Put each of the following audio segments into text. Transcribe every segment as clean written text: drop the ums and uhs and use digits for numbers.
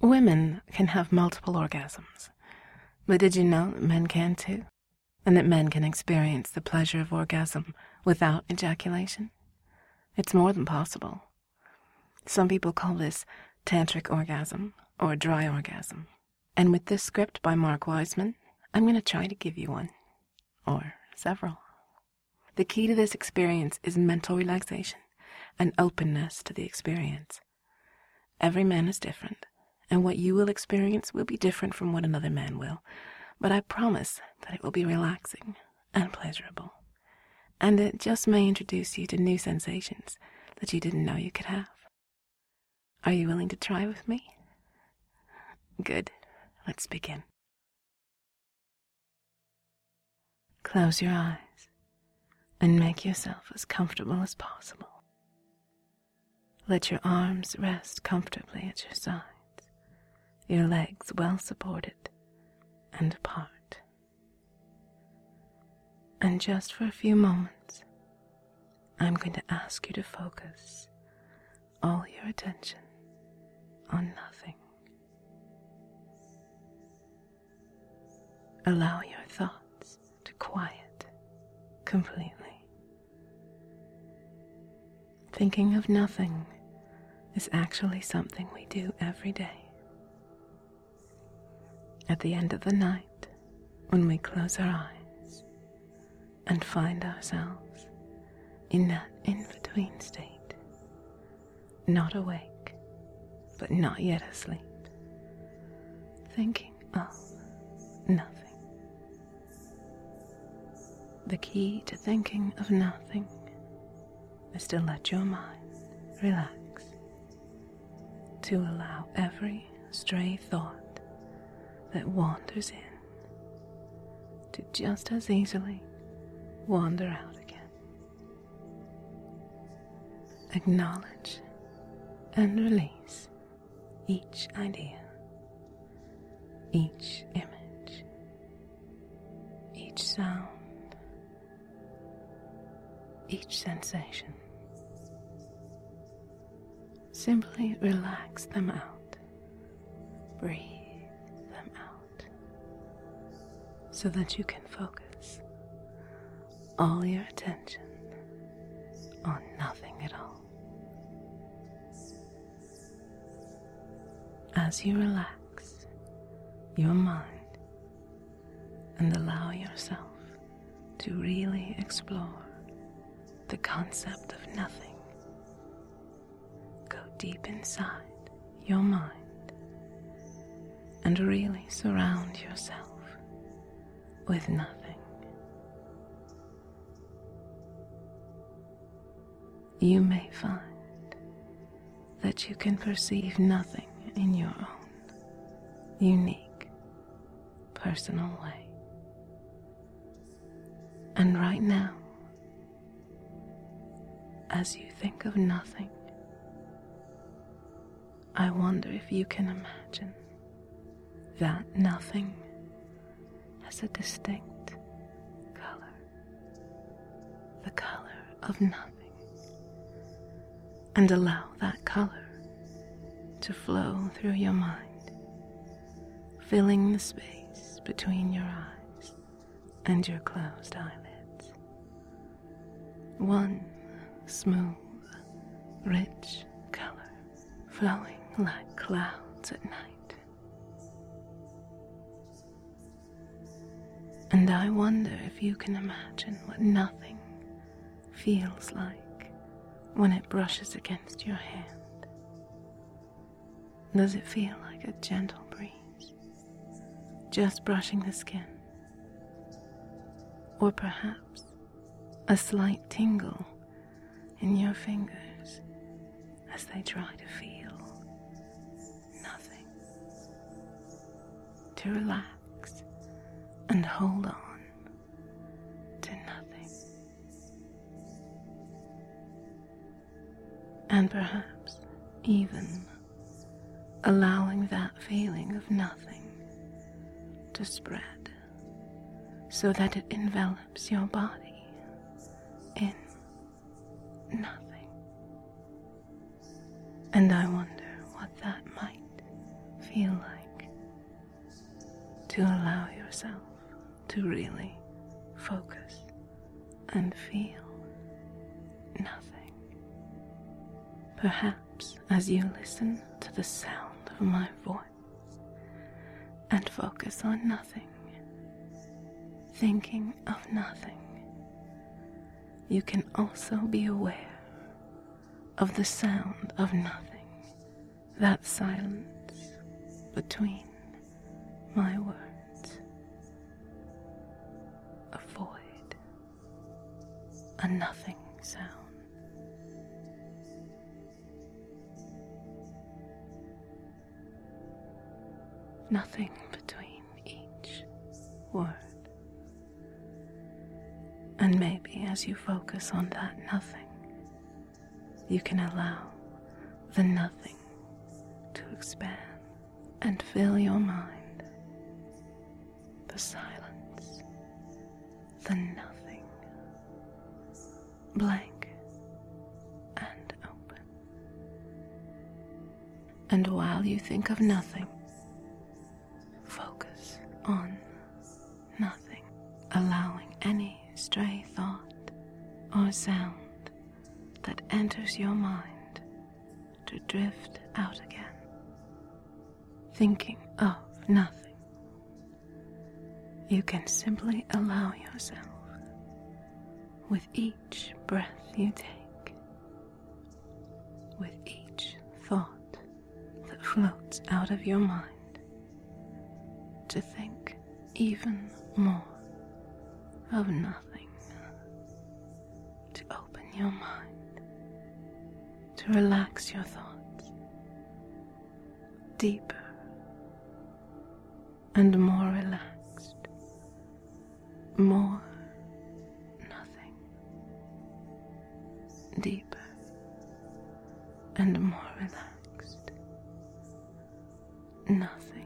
Women can have multiple orgasms, but did you know that men can too? And that men can experience the pleasure of orgasm without ejaculation? It's more than possible. Some people call this tantric orgasm or dry orgasm. And with this script by Mark Wiseman, I'm going to try to give you one, or several. The key to this experience is mental relaxation and openness to the experience. Every man is different, and what you will experience will be different from what another man will, but I promise that it will be relaxing and pleasurable, and it just may introduce you to new sensations that you didn't know you could have. Are you willing to try with me? Good. Let's begin. Close your eyes and make yourself as comfortable as possible. Let your arms rest comfortably at your sides, your legs well supported and apart. And just for a few moments, I'm going to ask you to focus all your attention on nothing. Allow your thoughts to quiet completely. Thinking of nothing is actually something we do every day. At the end of the night, when we close our eyes and find ourselves in that in-between state, not awake, but not yet asleep, thinking of nothing. The key to thinking of nothing is to let your mind relax, to allow every stray thought that wanders in to just as easily wander out again. Acknowledge and release each idea, each image, each sound, each sensation. Simply relax them out. Breathe them out so that you can focus all your attention on nothing at all. As you relax your mind and allow yourself to really explore the concept of nothing, go deep inside your mind and really surround yourself with nothing. You may find that you can perceive nothing in your own unique, personal way. And right now, as you think of nothing, I wonder if you can imagine that nothing has a distinct color, the color of nothing, and allow that color to flow through your mind, filling the space between your eyes and your closed eyelids. One smooth, rich color flowing like clouds at night. And I wonder if you can imagine what nothing feels like when it brushes against your hand. Does it feel like a gentle breeze, just brushing the skin? Or perhaps a slight tingle in your fingers as they try to feel nothing, to relax and hold on to nothing. And perhaps even allowing that feeling of nothing to spread so that it envelops your body in nothing. And I wonder what that might feel like to allow yourself to really focus and feel nothing? Perhaps as you listen to the sound of my voice and focus on nothing, thinking of nothing, you can also be aware of the sound of nothing, that silence between my words. A void, a nothing sound. Nothing between each word. And maybe as you focus on that nothing, you can allow the nothing to expand and fill your mind. The silence, the nothing, blank and open. And while you think of nothing, focus on nothing, allowing any stray thought or sound that enters your mind to drift out again. Thinking of nothing, you can simply allow yourself, with each breath you take, with each thought that floats out of your mind, to think even more of nothing, to open your mind, to relax your thoughts deeper and more relaxed, more nothing, deeper and more relaxed, nothing.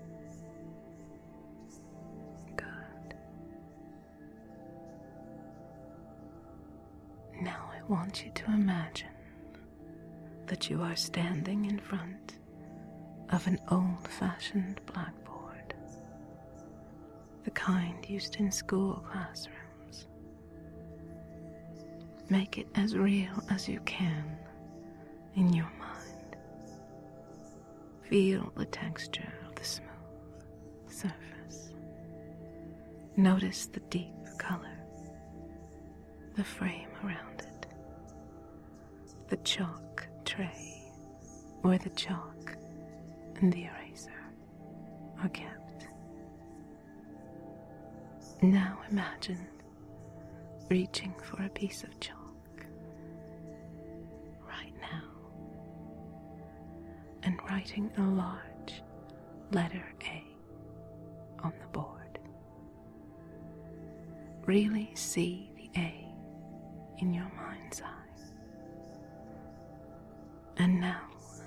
Good. Now I want you to imagine that you are standing in front of an old-fashioned blackboard, the kind used in school classrooms. Make it as real as you can in your mind. Feel the texture of the smooth surface. Notice the deep color, the frame around it, the chalk tray where the chalk and the eraser are kept. Now imagine reaching for a piece of chalk right now and writing a large letter A on the board. Really see the A in your mind's eye. And now,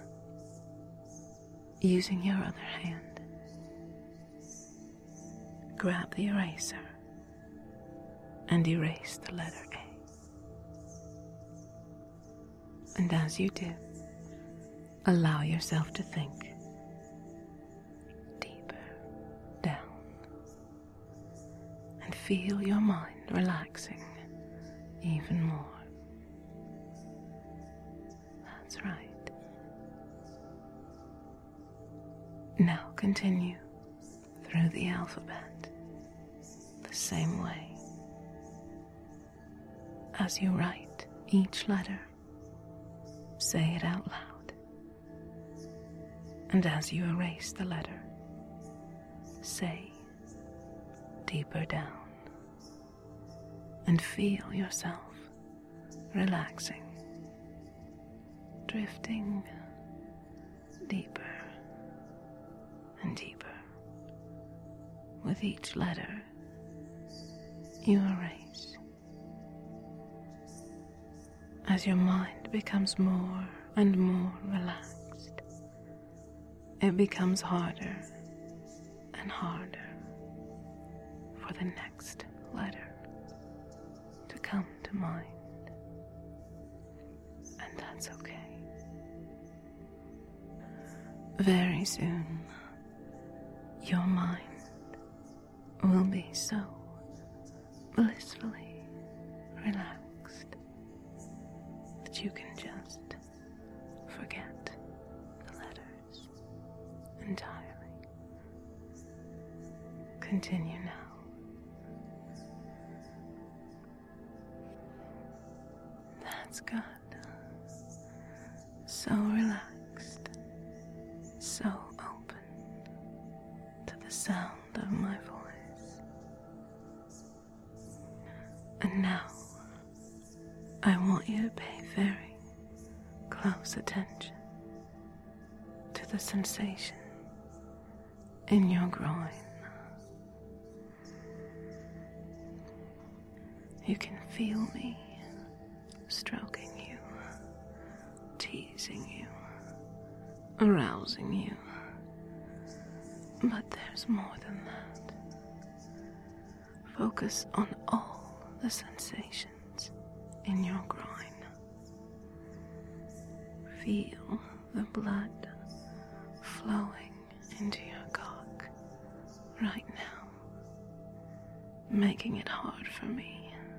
using your other hand, grab the eraser and erase the letter A. And as you do, allow yourself to think deeper down and feel your mind relaxing even more. That's right. Now continue through the alphabet the same way. As you write each letter, say it out loud. And as you erase the letter, say deeper down and feel yourself relaxing, drifting deeper and deeper with each letter you erase. As your mind becomes more and more relaxed, it becomes harder and harder for the next letter to come to mind. And that's okay. Very soon, your mind will be so blissfully relaxed that you can just forget the letters entirely. Continue now. That's good. So relaxed, so open to the sound of my voice. And now, I want you to pay very close attention to the sensation in your groin. You can feel me stroking you, teasing you, arousing you. But there's more than that. Focus on all the sensations in your groin. Feel the blood flowing into your cock right now, making it hard for me,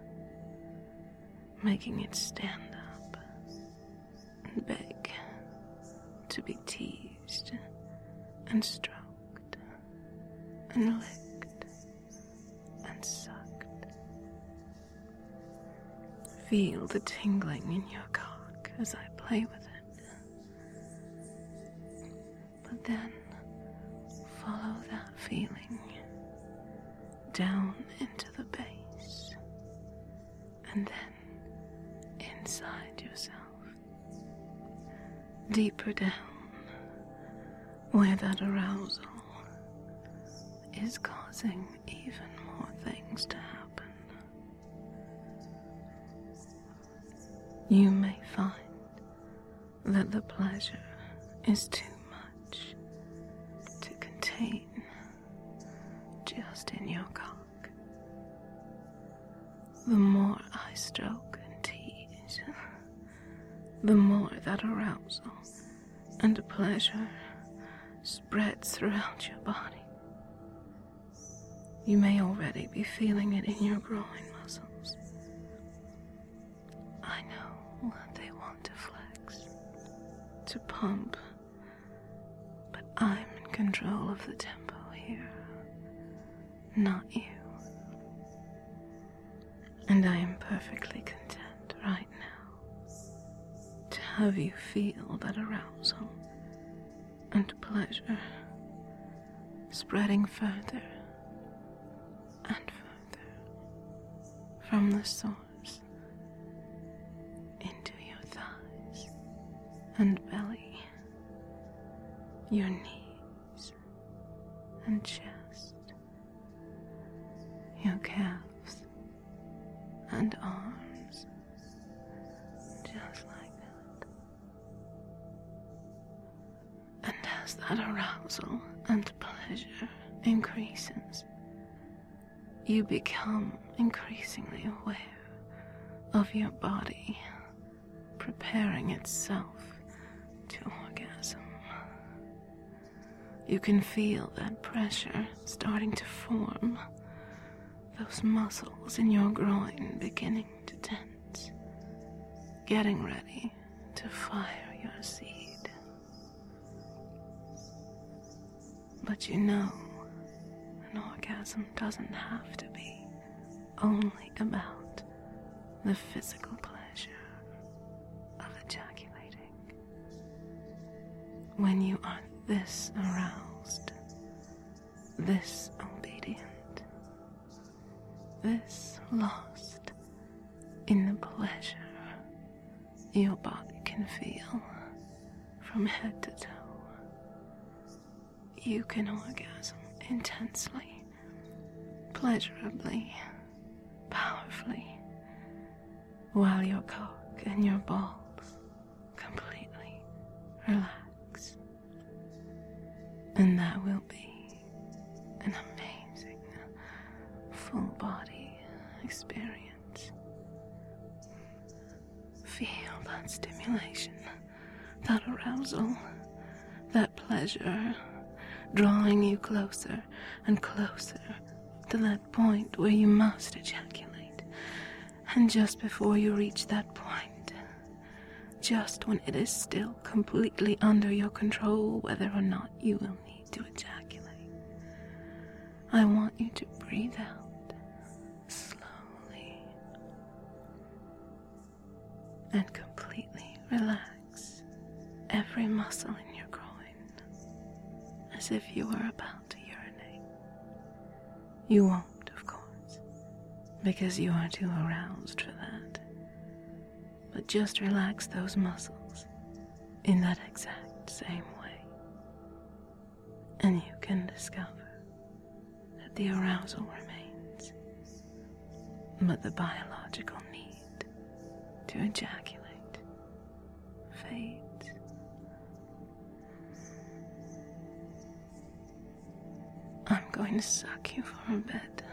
making it stand up and beg to be teased and stroked and licked and sucked. Feel the tingling in your cock as I play with it. But then follow that feeling down into the base and then inside yourself, deeper down, where that arousal is causing even more things to happen. You may find that the pleasure is too much to contain just in your cock. The more I stroke and tease, the more that arousal and pleasure spreads throughout your body. You may already be feeling it in your groin muscles. I know that they want to flex, to pump, but I'm in control of the tempo here, not you. And I am perfectly content right now to have you feel that arousal and pleasure spreading further and further from the source into your thighs and belly, your knees and chest, your calves and arms, just like that. And as that arousal and pleasure increases, you become increasingly aware of your body preparing itself to orgasm. You can feel that pressure starting to form, those muscles in your groin beginning to tense, getting ready to fire your seed. But you know, an orgasm doesn't have to be only about the physical pleasure of ejaculating. When you are this aroused, this obedient, this lost in the pleasure your body can feel from head to toe, you can orgasm intensely, pleasurably, powerfully, while your cock and your balls completely relax. And that will be an amazing full body experience. Feel that stimulation, that arousal, that pleasure pleasure, drawing you closer and closer to that point where you must ejaculate. And just before you reach that point, just when it is still completely under your control whether or not you will need to ejaculate, I want you to breathe out slowly and completely relax every muscle in your groin as if you were about to urinate. You won't, of course, because you are too aroused for that. But just relax those muscles in that exact same way, and you can discover that the arousal remains, but the biological need to ejaculate fades. I'm going to suck you for a bit,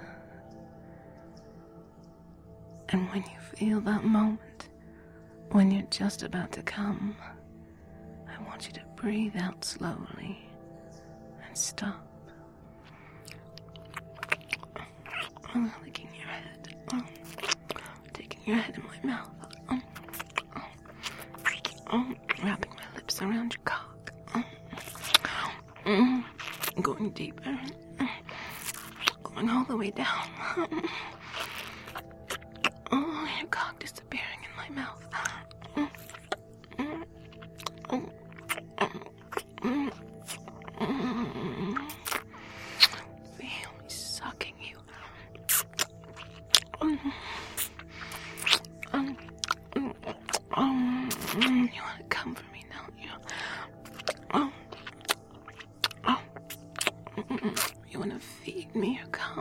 and when you feel that moment, when you're just about to come, I want you to breathe out slowly and stop. I'm licking your head, taking your head in my mouth, wrapping my lips around your cock, going deeper, going all the way down. Your cock disappearing in my mouth. Feel me sucking you. You want to come for me, don't you? You want to feed me your cum?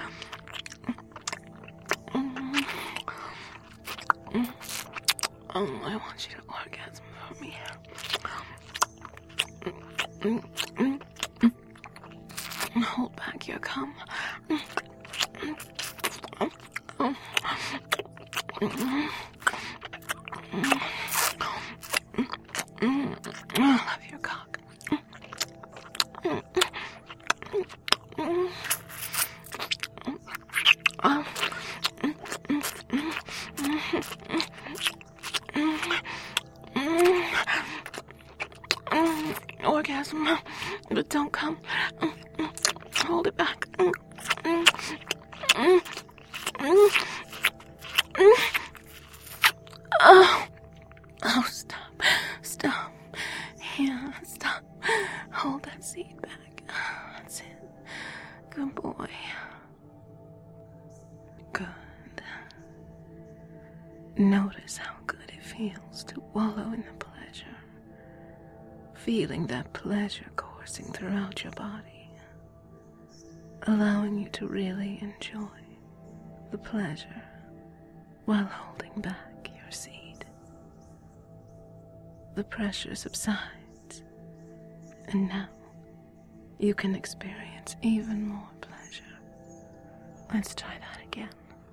I want you to orgasm for me. Hold back your cum. I love your cock. Orgasm, but don't come. Hold it back. Oh, stop. Yeah, stop. Hold that seed back. That's it. Good boy. Good. Notice how good it feels to wallow in the pleasure. Feeling that pleasure coursing throughout your body, allowing you to really enjoy the pleasure while holding back your seed. The pressure subsides, and now you can experience even more pleasure. Let's try that again.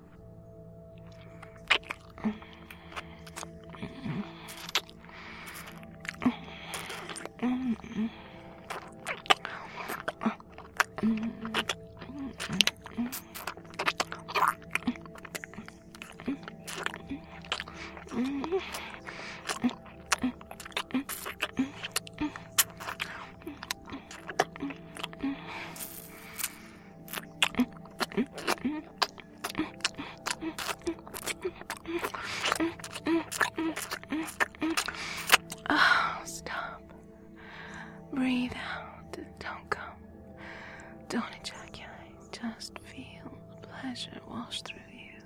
Stop. Breathe out. Don't come. Don't ejaculate. Just feel the pleasure wash through you.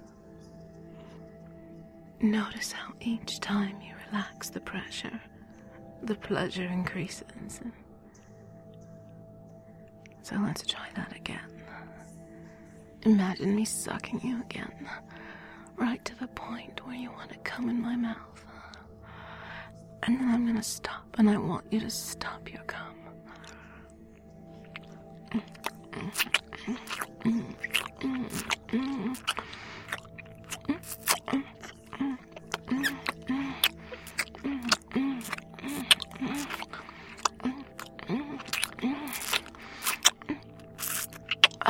Notice how each time you relax the pressure, the pleasure increases. So let's try that again. Imagine me sucking you again, right to the point where you want to come in my mouth. And then I'm going to stop, and I want you to stop your cum.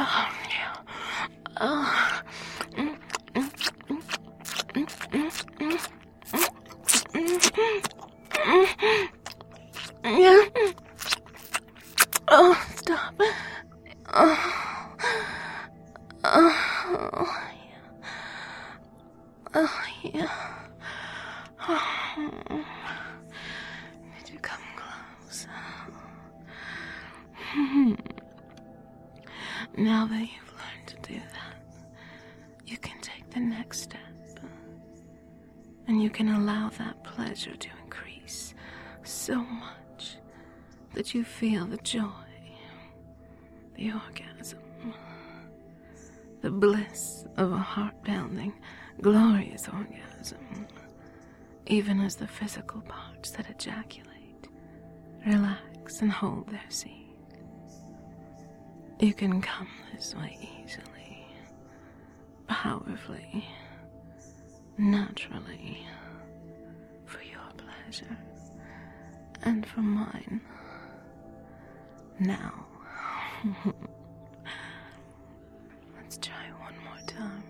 Oh, yeah. Oh. Yeah. Oh, stop. Oh. Oh, yeah. Oh, yeah. Oh. Did you come close? Now that you've learned to do that, you can take the next step. And you can allow that pleasure to increase so much that you feel the joy, the orgasm, the bliss of a heart-pounding, glorious orgasm, even as the physical parts that ejaculate relax and hold their seat. You can come this way easily, powerfully, naturally, for your pleasure and for mine. Now, let's try one more time.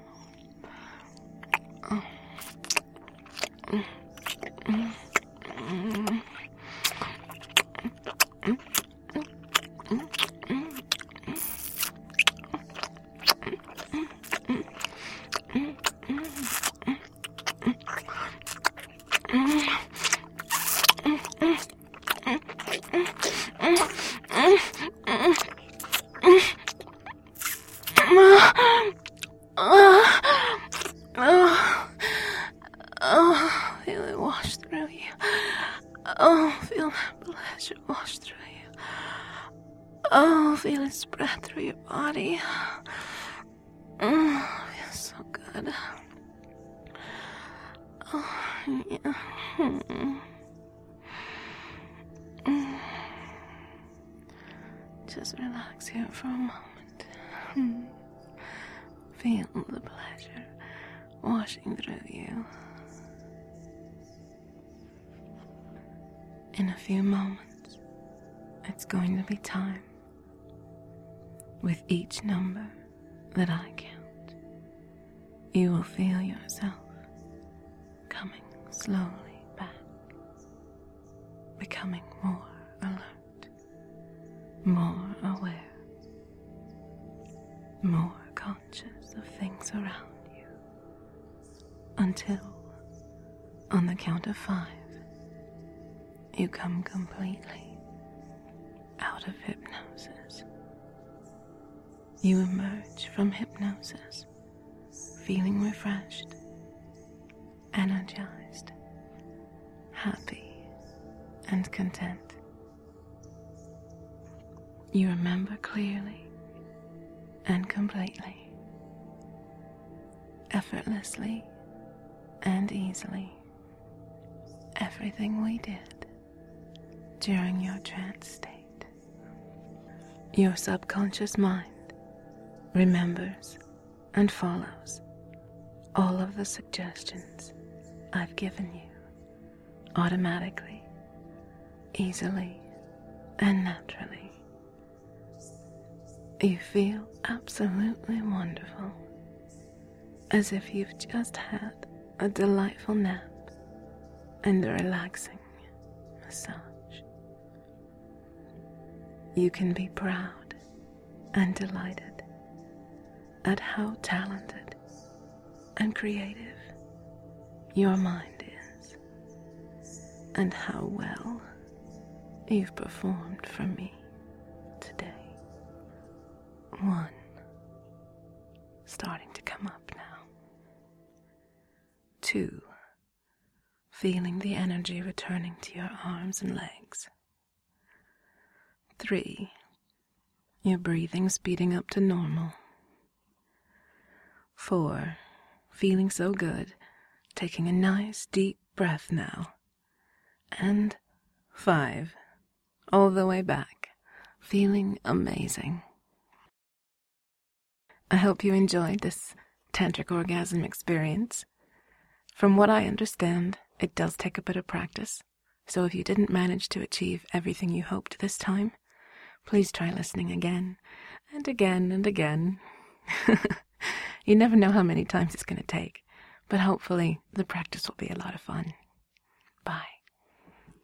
Feel it wash through you. Oh, feel that pleasure wash through you. Oh, feel it spread through your body. Oh, feels so good. Oh, yeah. Just relax here for a moment. Feel the pleasure washing through you. In a few moments, it's going to be time. With each number that I count, you will feel yourself coming slowly back, becoming more alert, more aware, more conscious of things around you, until, on the count of 5, you come completely out of hypnosis. You emerge from hypnosis feeling refreshed, energized, happy, and content. You remember clearly and completely, effortlessly and easily, everything we did during your trance state. Your subconscious mind remembers and follows all of the suggestions I've given you automatically, easily, and naturally. You feel absolutely wonderful, as if you've just had a delightful nap and a relaxing massage. You can be proud and delighted at how talented and creative your mind is, and how well you've performed for me today. 1, starting to come up now. 2, feeling the energy returning to your arms and legs. 3, your breathing speeding up to normal. 4, feeling so good, taking a nice deep breath now. And 5, all the way back, feeling amazing. I hope you enjoyed this tantric orgasm experience. From what I understand, it does take a bit of practice, so if you didn't manage to achieve everything you hoped this time, please try listening again And again and again. You never know how many times it's going to take, but hopefully the practice will be a lot of fun. Bye.